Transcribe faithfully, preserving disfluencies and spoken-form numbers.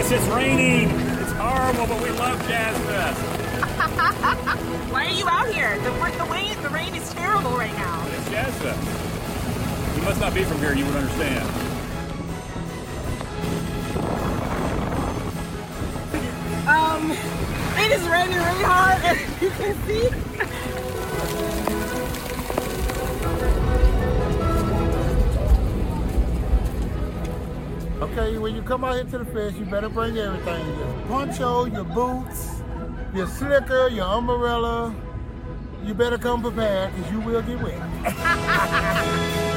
Yes, it's raining. It's horrible, but we love Jazz Fest. Why are you out here? The, the, rain, the rain is terrible right now. It's Jazz Fest. You must not be from here, you would understand. Um, it is raining really hard, as you can see. Okay, when you come out here to the fest, you better bring everything. Your poncho, your boots, your slicker, your umbrella. You better come prepared, because you will get wet.